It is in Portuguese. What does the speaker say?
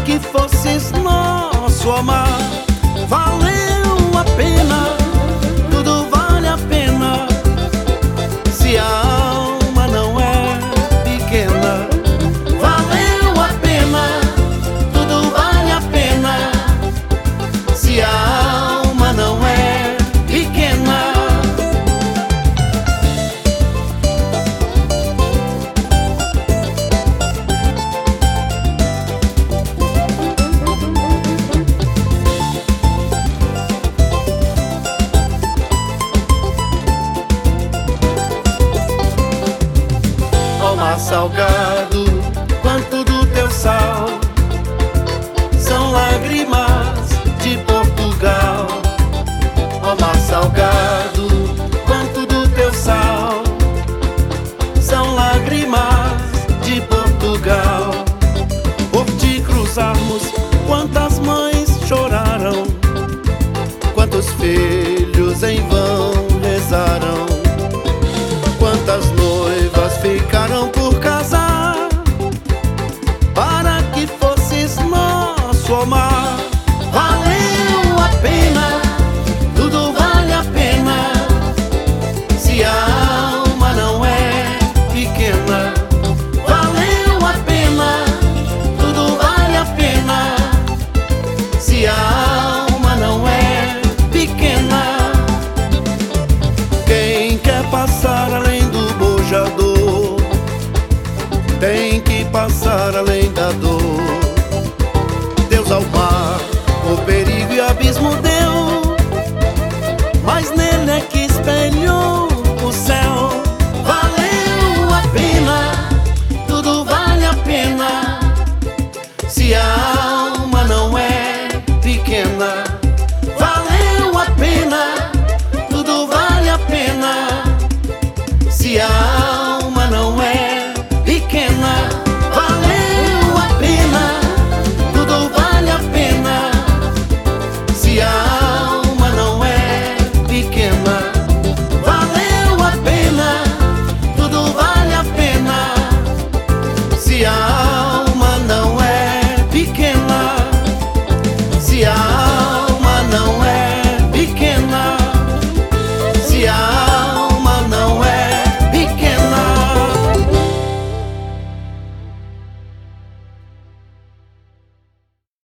que fosses nosso amar. Valeu a pena, tudo vale a pena, se a alma não é pequena. Valeu a pena, tudo vale a pena, se a alma não é pequena. Mar salgado, quanto do teu sal, são lágrimas de Portugal. Ó mar salgado, quanto do teu sal, são lágrimas de Portugal. Por te cruzarmos, quantas mães choraram, quantos filhos em vão rezaram, quantas noivas ficaram por casar, para que fosses nosso amar.